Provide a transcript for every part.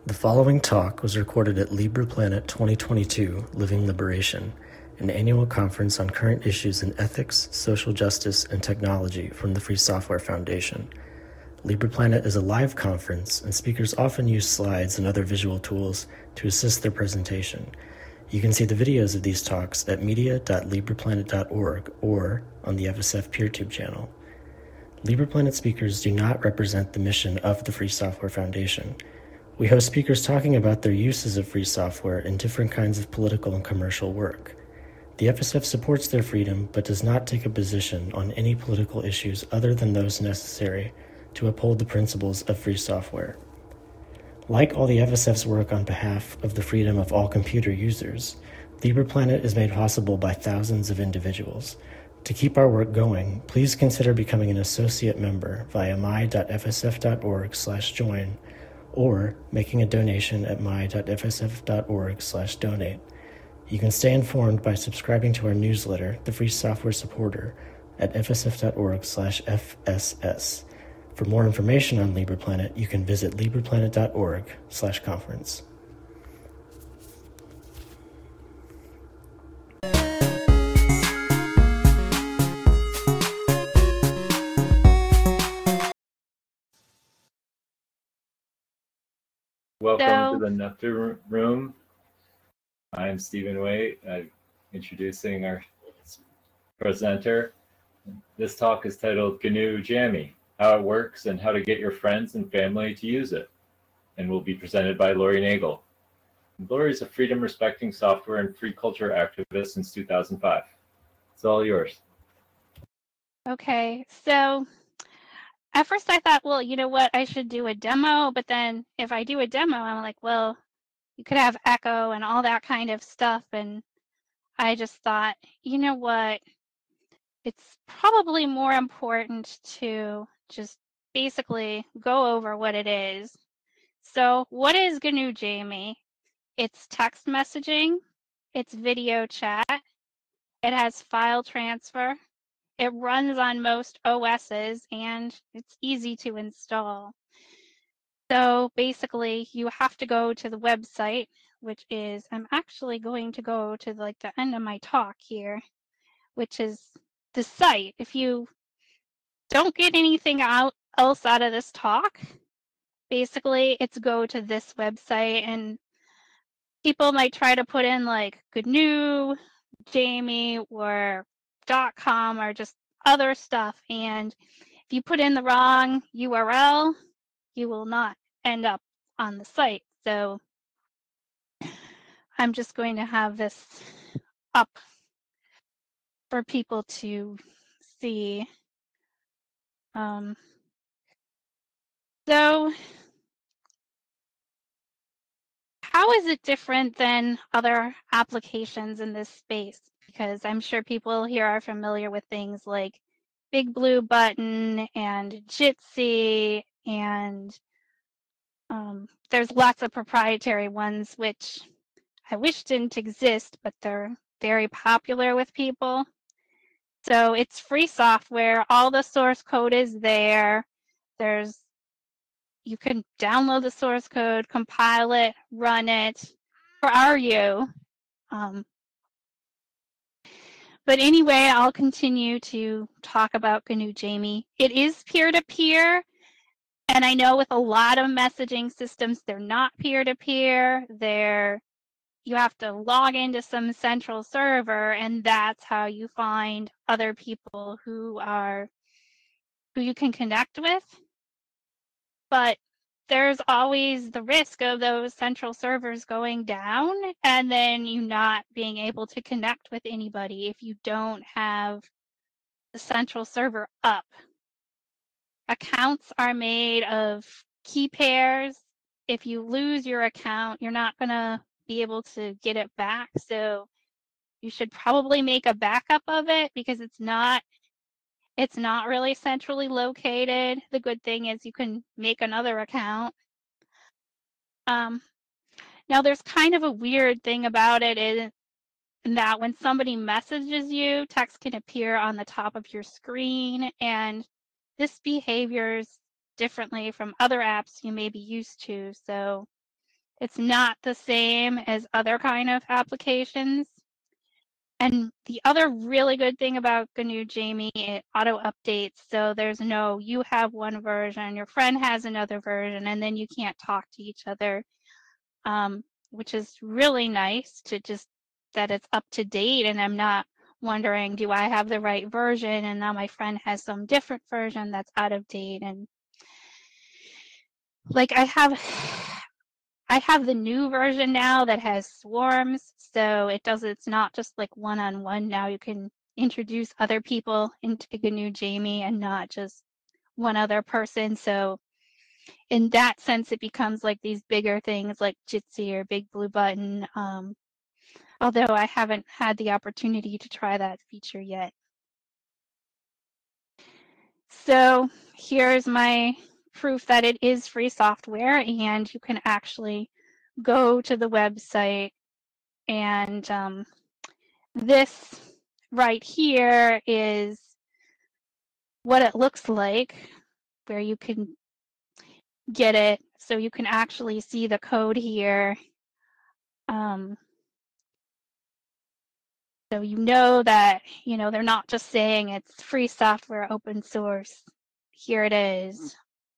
The following talk was recorded at LibrePlanet 2022 Living Liberation, an annual conference on current issues in ethics, social justice, and technology from the Free Software Foundation. LibrePlanet is a live conference, and speakers often use slides and other visual tools to assist their presentation. You can see the videos of these talks at media.libreplanet.org or on the FSF PeerTube channel. LibrePlanet speakers do not represent the mission of the Free Software Foundation. We host speakers talking about their uses of free software in different kinds of political and commercial work. The FSF supports their freedom but does not take a position on any political issues other than those necessary to uphold the principles of free software. Like all the FSF's work on behalf of the freedom of all computer users, LibrePlanet is made possible by thousands of individuals. To keep our work going, please consider becoming an associate member via my.fsf.org/join or making a donation at my.fsf.org/donate. You can stay informed by subscribing to our newsletter, The Free Software Supporter, at fsf.org/FSS. For more information on LibrePlanet, you can visit libreplanet.org/conference. Welcome to the Nectar Room. I'm Stephen Way, introducing our presenter. This talk is titled GNU Jammy, How It Works and How to Get Your Friends and Family to Use It, and will be presented by Lori Nagel. Lori is a freedom-respecting software and free culture activist since 2005. It's all yours. Okay, so at first I thought, well, you know what, I should do a demo, but then if I do a demo, I'm like, well, you could have echo and all that kind of stuff, and I just thought, you know what, it's probably more important to just basically go over what it is. So what is GNU Jammy? It's text messaging, it's video chat, it has file transfer, it runs on most OSs, and it's easy to install. So basically, you have to go to the website, which is, I'm actually going to go to the end of my talk here, which is the site. If you don't get anything else out of this talk, basically it's go to this website, and people might try to put in GNU, Jammy, or .com, or just other stuff, and if you put in the wrong URL, you will not end up on the site. So I'm just going to have this up for people to see. So how is it different than other applications in this space? Because I'm sure people here are familiar with things like Big Blue Button and Jitsi, and there's lots of proprietary ones which I wish didn't exist, but they're very popular with people. So it's free software. All the source code is there. You can download the source code, compile it, run it. Or are you? But anyway, I'll continue to talk about GNU Jammy. It is peer-to-peer, and I know with a lot of messaging systems, they're not peer-to-peer. You have to log into some central server, and that's how you find other people who you can connect with. But there's always the risk of those central servers going down and then you not being able to connect with anybody if you don't have the central server up. Accounts are made of key pairs. If you lose your account, you're not going to be able to get it back. So you should probably make a backup of it because it's not really centrally located. The good thing is you can make another account. Now there's kind of a weird thing about it in that when somebody messages you, text can appear on the top of your screen, and this behaviors differently from other apps you may be used to. So It's not the same as other kind of applications. And the other really good thing about GNU Jamie, it auto updates. So there's no, you have one version, your friend has another version, and then you can't talk to each other, which is really nice to just that it's up to date and I'm not wondering, do I have the right version? And now my friend has some different version that's out of date. And like I have the new version now that has swarms, so it's not just like one-on-one. Now you can introduce other people into GNU Jamie and not just one other person. So in that sense, it becomes like these bigger things like Jitsi or Big Blue Button. Although I haven't had the opportunity to try that feature yet. So here's my proof that it is free software, and you can actually go to the website, and this right here is what it looks like, where you can get it. So you can actually see the code here. So you know that, they're not just saying it's free software, open source. Here it is.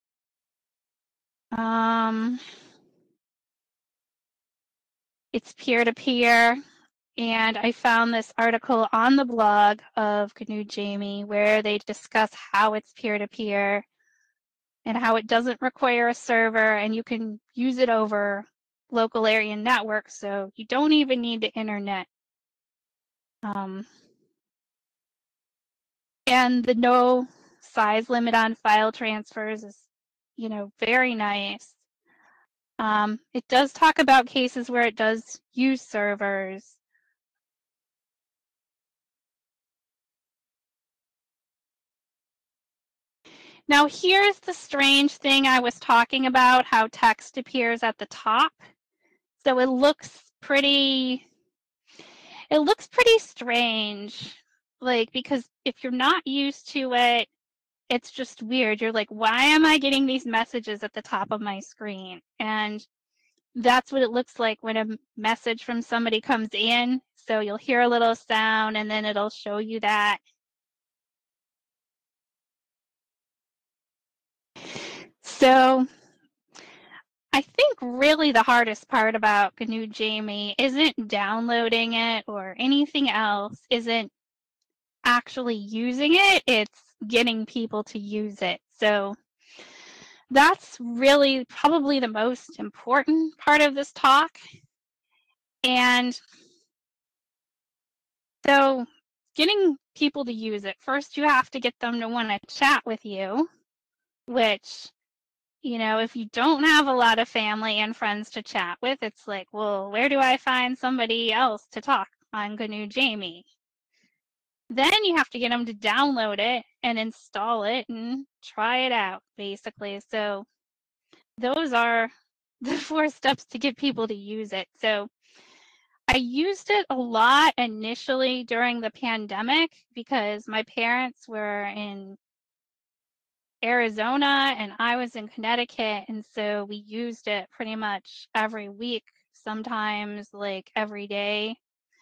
It's peer-to-peer. And I found this article on the blog of GNU Jamie where they discuss how it's peer-to-peer and how it doesn't require a server and you can use it over local area networks, so you don't even need the internet. And the no size limit on file transfers is, very nice. It does talk about cases where it does use servers. Now here's the strange thing I was talking about, how text appears at the top. So it looks pretty strange, like, because if you're not used to it, it's just weird. You're like, why am I getting these messages at the top of my screen? And that's what it looks like when a message from somebody comes in. So you'll hear a little sound and then it'll show you that. So I think really the hardest part about GNU Jamie isn't downloading it or anything else, isn't actually using it, it's getting people to use it. So that's really probably the most important part of this talk. And so getting people to use it, first you have to get them to want to chat with you, which, if you don't have a lot of family and friends to chat with, it's like, well, where do I find somebody else to talk on GNU Jamie? Then you have to get them to download it and install it and try it out, basically. So those are the 4 steps to get people to use it. So I used it a lot initially during the pandemic because my parents were in Arizona and I was in Connecticut. And so we used it pretty much every week, sometimes like every day.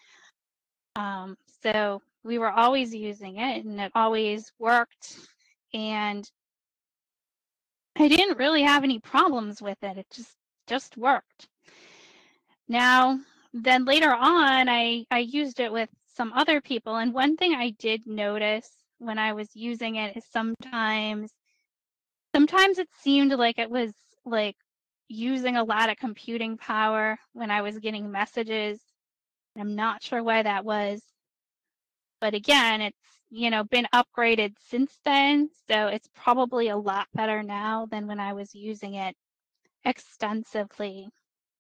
So we were always using it and it always worked. And I didn't really have any problems with it. It just worked. Now, then later on, I used it with some other people. And one thing I did notice when I was using it is sometimes it seemed like it was like using a lot of computing power when I was getting messages. I'm not sure why that was. But again, it's, been upgraded since then. So it's probably a lot better now than when I was using it extensively.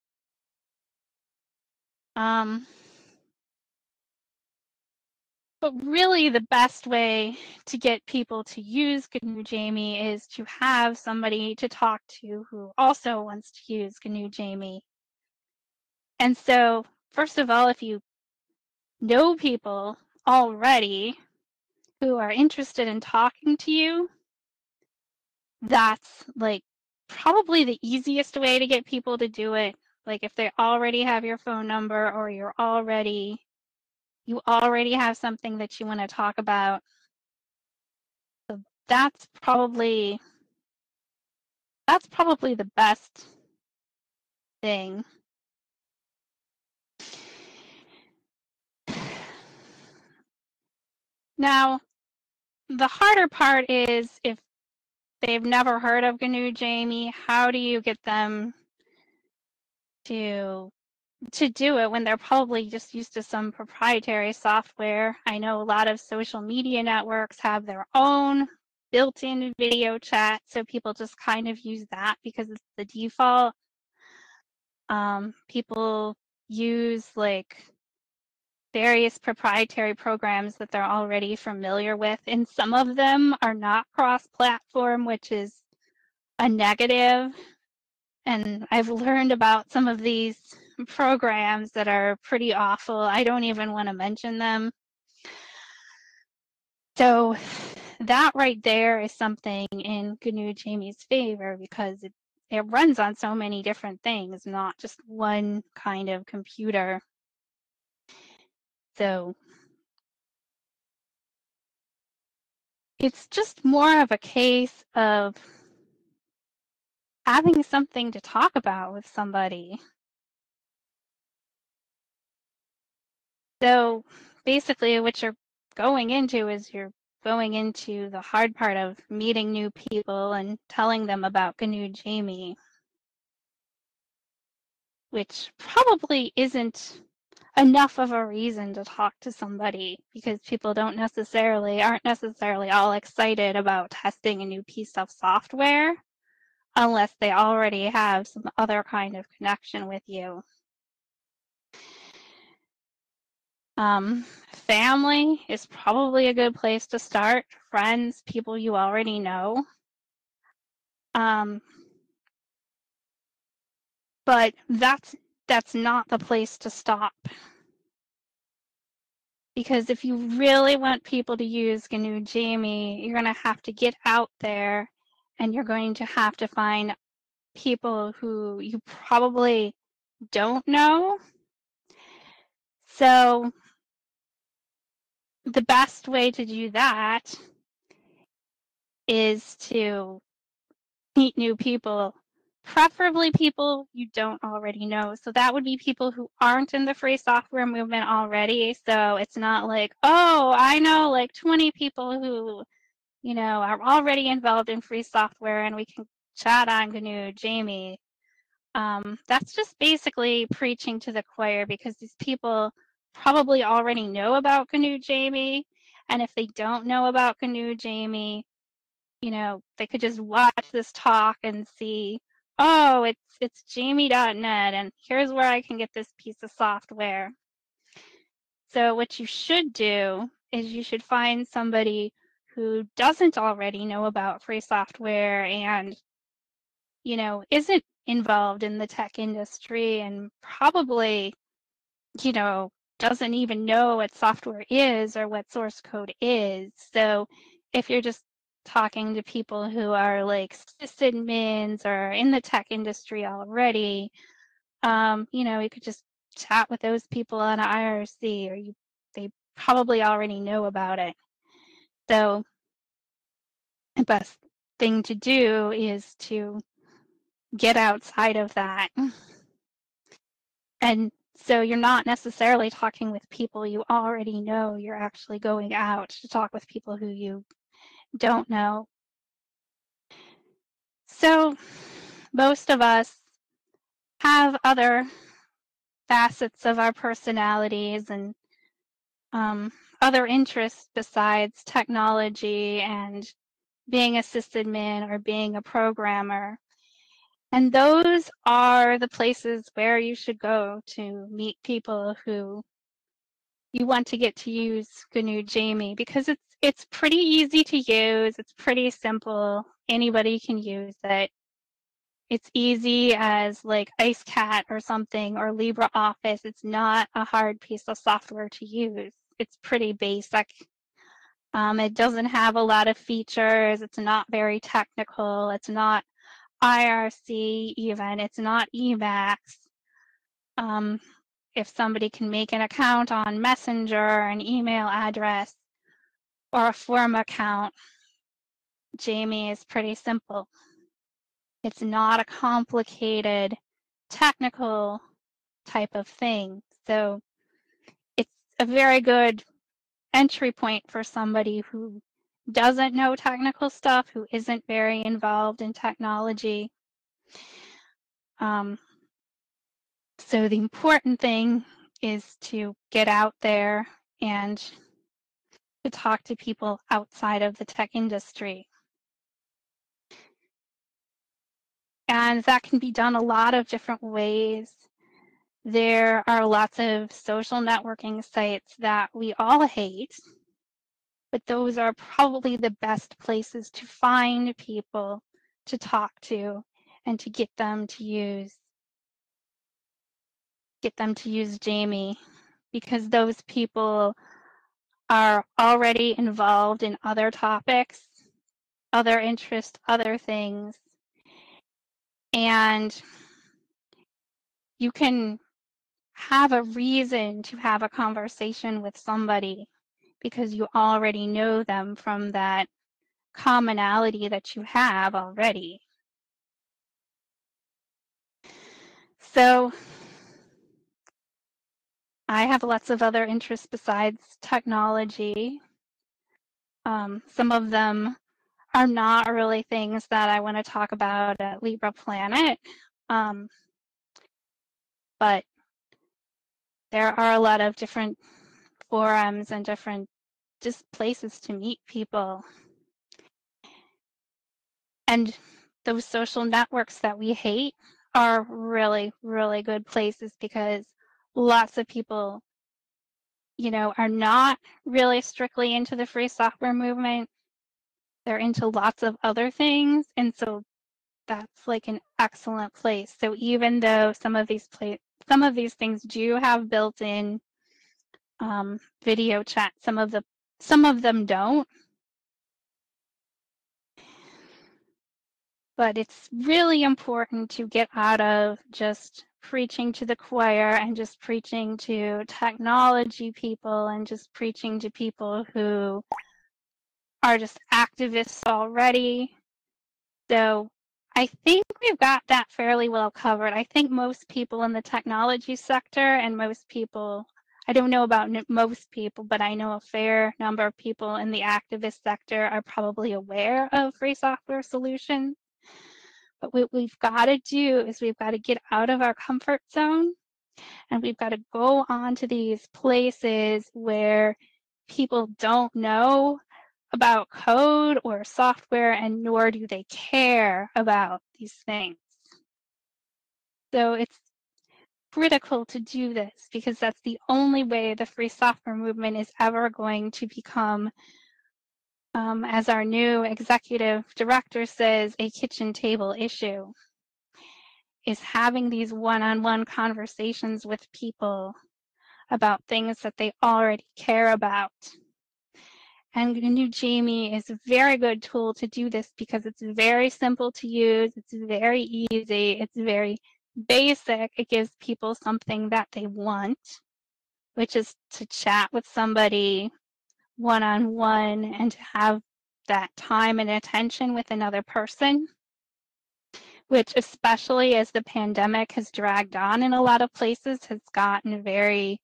But really the best way to get people to use GNU Jamie is to have somebody to talk to who also wants to use GNU Jamie. And so, first of all, if you know people already who are interested in talking to you, that's like probably the easiest way to get people to do it. Like if they already have your phone number or you already have something that you want to talk about. So that's probably the best thing. Now, the harder part is if they've never heard of GNU Jamie, how do you get them to do it when they're probably just used to some proprietary software? I know a lot of social media networks have their own built-in video chat, so people just kind of use that because it's the default. People use like various proprietary programs that they're already familiar with, and some of them are not cross-platform, which is a negative. And I've learned about some of these programs that are pretty awful. I don't even want to mention them. So that right there is something in GNU Jamie's favor because it runs on so many different things, not just one kind of computer. So it's just more of a case of having something to talk about with somebody. So basically what you're going into is you're going into the hard part of meeting new people and telling them about GNU Jamie, which probably isn't enough of a reason to talk to somebody because people aren't necessarily all excited about testing a new piece of software unless they already have some other kind of connection with you. Family is probably a good place to start. Friends, people you already know. But that's not the place to stop. Because if you really want people to use GNU Jamie, you're going to have to get out there and you're going to have to find people who you probably don't know. So the best way to do that is to meet new people, preferably people you don't already know. So that would be people who aren't in the free software movement already. So it's not like, oh, I know like 20 people who, you know, are already involved in free software and we can chat on GNU Jamie. That's just basically preaching to the choir because these people probably already know about GNU Jamie. And if they don't know about GNU Jamie, you know, they could just watch this talk and see, oh, it's jamie.net and here's where I can get this piece of software. So what you should do is you should find somebody who doesn't already know about free software and, you know, isn't involved in the tech industry and probably, you know, doesn't even know what software is or what source code is. So if you're just talking to people who are like sysadmins or in the tech industry already, you know, you could just chat with those people on IRC or they probably already know about it. So the best thing to do is to get outside of that. And so you're not necessarily talking with people you already know, you're actually going out to talk with people who you don't know. So most of us have other facets of our personalities and other interests besides technology and being a sysadmin or being a programmer. And those are the places where you should go to meet people who you want to get to use GNU Jamie because it's pretty easy to use. It's pretty simple. Anybody can use it. It's easy as like IceCat or something or LibreOffice. It's not a hard piece of software to use. It's pretty basic. It doesn't have a lot of features. It's not very technical. It's not IRC even. It's not Emacs. If somebody can make an account on Messenger, an email address, or a form account, Jamie is pretty simple. It's not a complicated technical type of thing. So it's a very good entry point for somebody who doesn't know technical stuff, who isn't very involved in technology. So the important thing is to get out there and to talk to people outside of the tech industry. And that can be done a lot of different ways. There are lots of social networking sites that we all hate, but those are probably the best places to find people to talk to and to get them to use Jamie, because those people are already involved in other topics, other interests, other things, and you can have a reason to have a conversation with somebody because you already know them from that commonality that you have already. So I have lots of other interests besides technology. Some of them are not really things that I want to talk about at Libra Planet, but there are a lot of different forums and different just places to meet people. And those social networks that we hate are really, really good places because lots of people, are not really strictly into the free software movement. They're into lots of other things. And so that's like an excellent place. So even though some of these things do have built-in video chat, some of them don't. But it's really important to get out of just preaching to the choir and just preaching to technology people and just preaching to people who are just activists already. So I think we've got that fairly well covered. I think most people in the technology sector and most people, I don't know about most people, but I know a fair number of people in the activist sector are probably aware of free software solutions. But what we've got to do is we've got to get out of our comfort zone and we've got to go on to these places where people don't know about code or software and nor do they care about these things. So it's critical to do this because that's the only way the free software movement is ever going to become, as our new executive director says, a kitchen table issue. Is having these one-on-one conversations with people about things that they already care about. And GNU Jamie is a very good tool to do this because it's very simple to use, it's very easy, it's very basic. It gives people something that they want, which is to chat with somebody one-on-one and to have that time and attention with another person, which especially as the pandemic has dragged on in a lot of places has gotten very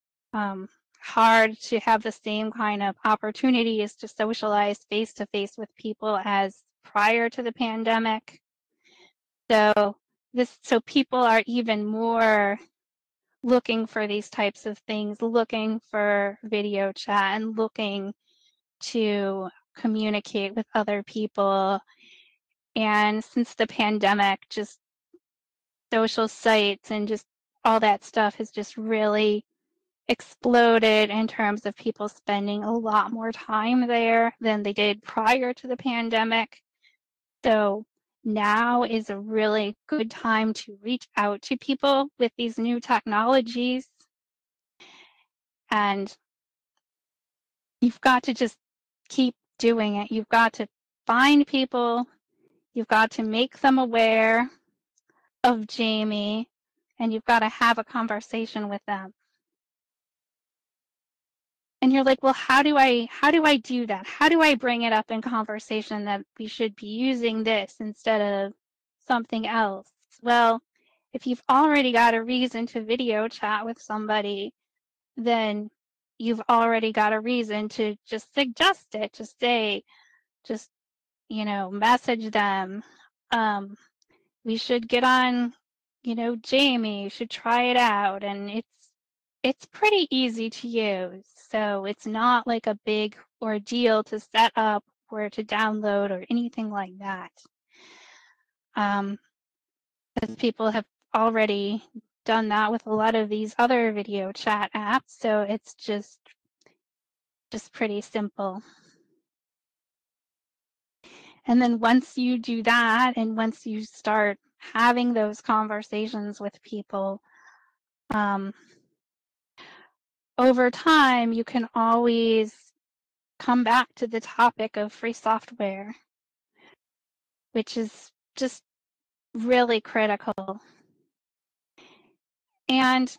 hard to have the same kind of opportunities to socialize face-to-face with people as prior to the pandemic. So people are even more looking for these types of things, looking for video chat and looking to communicate with other people. And since the pandemic, just social sites and just all that stuff has just really exploded in terms of people spending a lot more time there than they did prior to the pandemic. So now is a really good time to reach out to people with these new technologies. And you've got to just keep doing it. You've got to find people. You've got to make them aware of Jamie and you've got to have a conversation with them. And you're like, well, how do I do that? How do I bring it up in conversation that we should be using this instead of something else? Well, if you've already got a reason to video chat with somebody, then you've already got a reason to just suggest it. Just say, message them. We should get on, Jamie, you should try it out. And it's pretty easy to use. So it's not like a big ordeal to set up or to download or anything like that. As people have already done that with a lot of these other video chat apps. So it's just pretty simple. And then once you do that, and once you start having those conversations with people, over time, you can always come back to the topic of free software, which is just really critical. And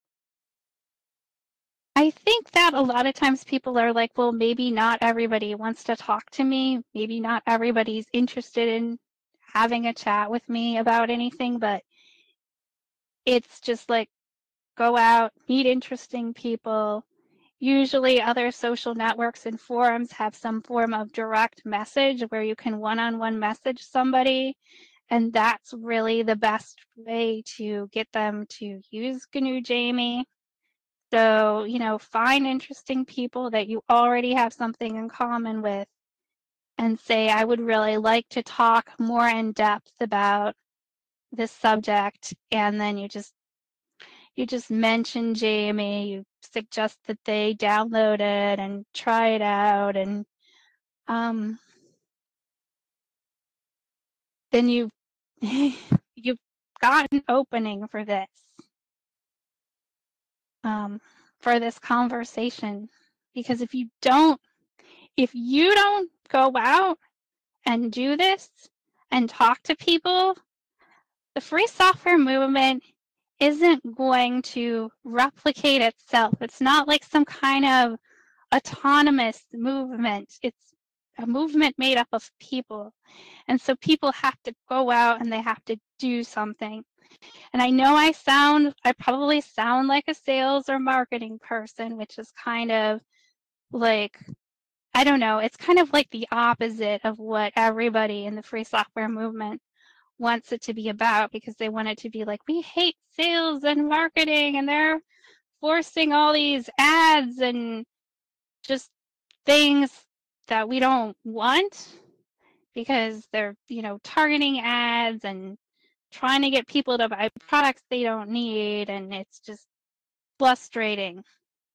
I think that a lot of times people are like, well, maybe not everybody wants to talk to me. Maybe not everybody's interested in having a chat with me about anything, but it's just like, go out, meet interesting people. Usually other social networks and forums have some form of direct message where you can one-on-one message somebody, and that's really the best way to get them to use GNU Jamie. So, find interesting people that you already have something in common with and say, I would really like to talk more in depth about this subject. And then you just mention Jamie, you suggest that they download it and try it out, and then you've got an opening for this, for this conversation. Because if you don't go out and do this and talk to people, the free software movement isn't going to replicate itself. It's not like some kind of autonomous movement. It's a movement made up of people. And so people have to go out and they have to do something. And I know I probably sound like a sales or marketing person, which is kind of like, I don't know, it's kind of like the opposite of what everybody in the free software movement wants it to be about, because they want it to be like, we hate sales and marketing and they're forcing all these ads and just things that we don't want, because they're, targeting ads and trying to get people to buy products they don't need, and it's just frustrating.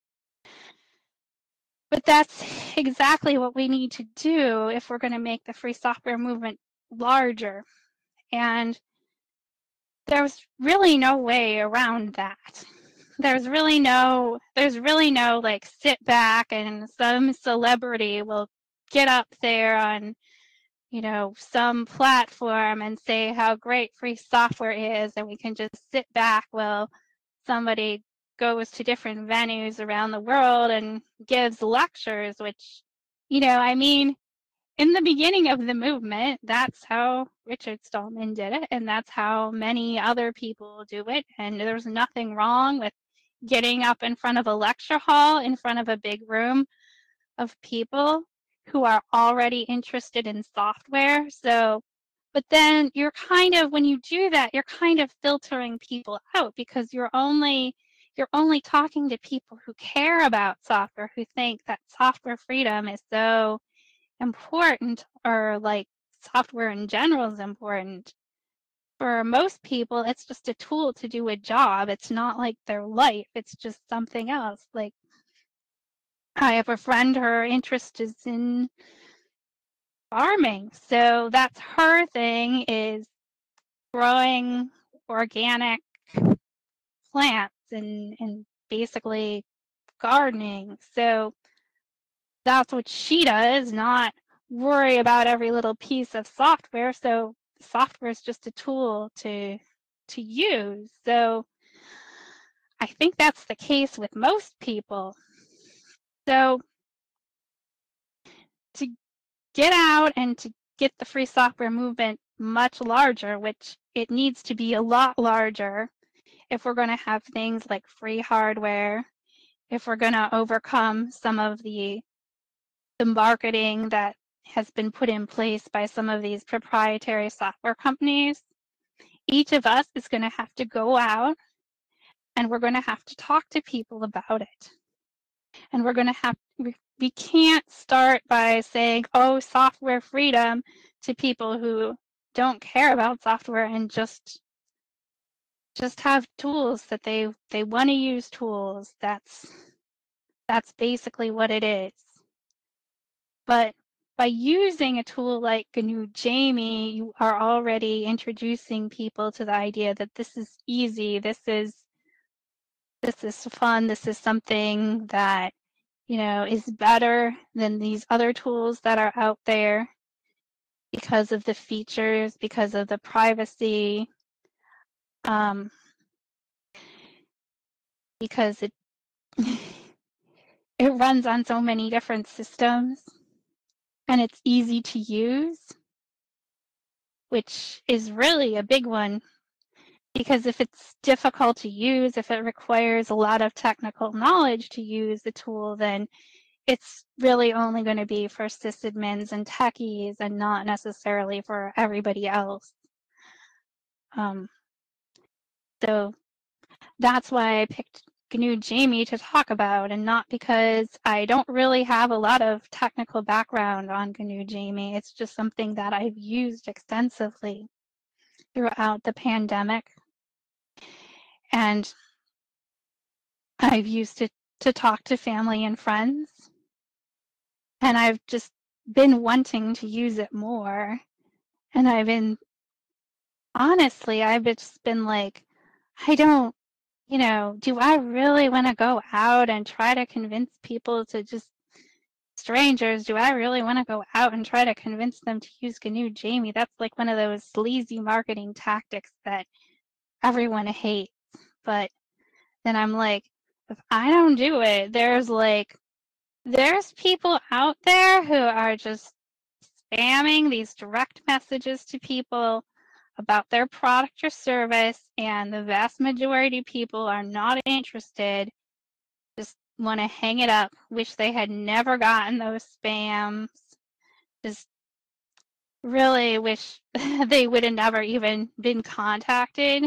But that's exactly what we need to do if we're going to make the free software movement larger. And there's really no way around that. There's really no like sit back and some celebrity will get up there on, some platform and say how great free software is, and we can just sit back while somebody goes to different venues around the world and gives lectures, which, in the beginning of the movement, that's how Richard Stallman did it, and that's how many other people do it. And there's nothing wrong with getting up in front of a lecture hall, in front of a big room of people who are already interested in software. So, but then when you do that, you're kind of filtering people out, because you're only talking to people who care about software, who think that software freedom is so important, or like software in general is important. For most people, it's just a tool to do a job. It's not like their life. It's just something else. Like, I have a friend, her interest is in farming. So that's her thing, is growing organic plants and basically gardening. So that's what she does, not worry about every little piece of software. So software is just a tool to use. So I think that's the case with most people. So to get out and to get the free software movement much larger, which it needs to be a lot larger if we're going to have things like free hardware, if we're going to overcome some of the marketing that has been put in place by some of these proprietary software companies, each of us is going to have to go out and we're going to have to talk to people about it. And we're going to have, we can't start by saying, oh, software freedom to people who don't care about software and just have tools that they want to use tools. That's basically what it is. But by using a tool like GNU Jamie, you are already introducing people to the idea that this is easy, this is fun, this is something that, you know, is better than these other tools that are out there because of the features, because of the privacy, because it it runs on so many different systems and it's easy to use, which is really a big one. Because if it's difficult to use, if it requires a lot of technical knowledge to use the tool, then it's really only going to be for sysadmins and techies and not necessarily for everybody else. So that's why I picked GNU Jamie to talk about, and not because I don't really have a lot of technical background on GNU Jamie. It's just something that I've used extensively throughout the pandemic. And I've used it to talk to family and friends. And I've just been wanting to use it more. And honestly, I've just been like, I don't, you know, do I really want to go out and try to convince people to just, strangers, do I really want to go out and try to convince them to use GNU Jamie? That's like one of those sleazy marketing tactics that everyone hates. But then I'm like, if I don't do it, there's people out there who are just spamming these direct messages to people about their product or service, and the vast majority of people are not interested, just want to hang it up, wish they had never gotten those spams, just really wish they would have never even been contacted.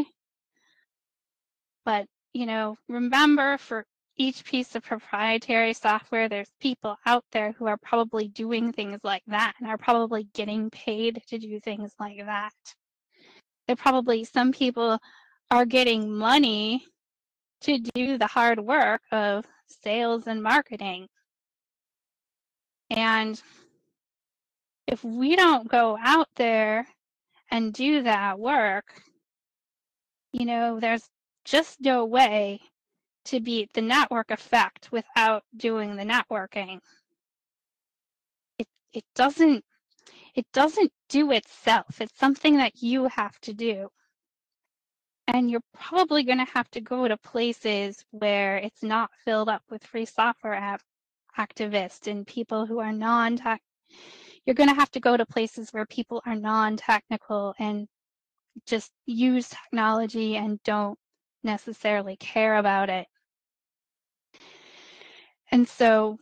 But, you know, remember, for each piece of proprietary software, there's people out there who are probably doing things like that and are probably getting paid to do things like that. Some people are getting money to do the hard work of sales and marketing. And if we don't go out there and do that work, you know, there's just no way to beat the network effect without doing the networking. It doesn't do itself. It's something that you have to do. And you're probably going to have to go to places where it's not filled up with free software activists and people who are non-tech. You're going to have to go to places where people are non-technical and just use technology and don't necessarily care about it. And so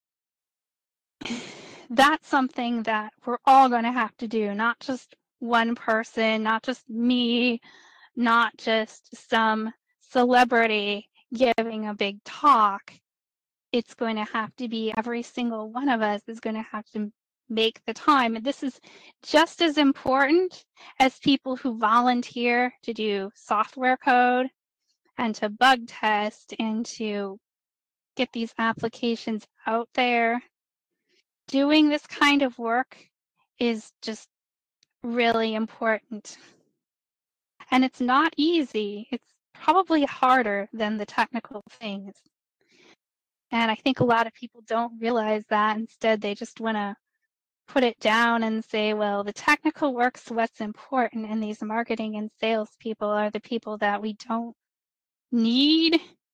that's something that we're all going to have to do, not just one person, not just me, not just some celebrity giving a big talk. It's going to have to be every single one of us is going to have to make the time. And this is just as important as people who volunteer to do software code and to bug test and to get these applications out there. Doing this kind of work is just really important. And it's not easy. It's probably harder than the technical things. And I think a lot of people don't realize that. Instead, they just want to put it down and say, well, the technical work's what's important, and these marketing and sales people are the people that we don't need.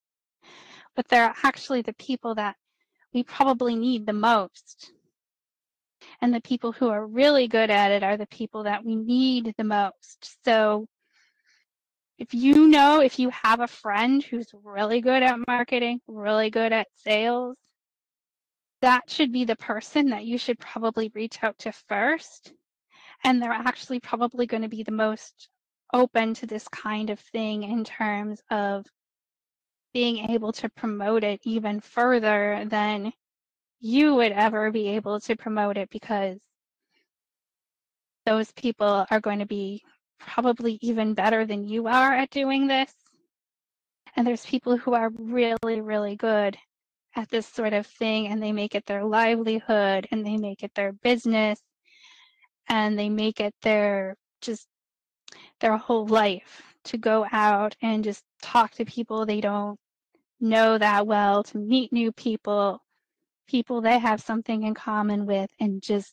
but they're actually the people that we probably need the most. And the people who are really good at it are the people that we need the most. So if you have a friend who's really good at marketing, really good at sales, that should be the person that you should probably reach out to first. And they're actually probably going to be the most open to this kind of thing in terms of being able to promote it even further than you would ever be able to promote it, because those people are going to be probably even better than you are at doing this. And there's people who are really, really good at this sort of thing, and they make it their livelihood, and they make it their business, and they make it their whole life to go out and just talk to people they don't know that well, to meet new people they have something in common with, and just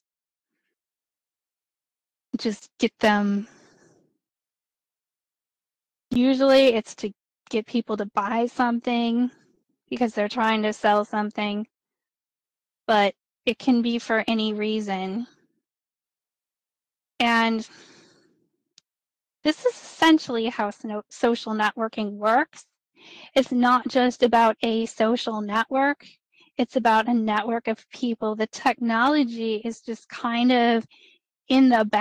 get them. Usually it's to get people to buy something because they're trying to sell something, but it can be for any reason. And this is essentially how social networking works. It's not just about a social network. It's about a network of people. The technology is just kind of in the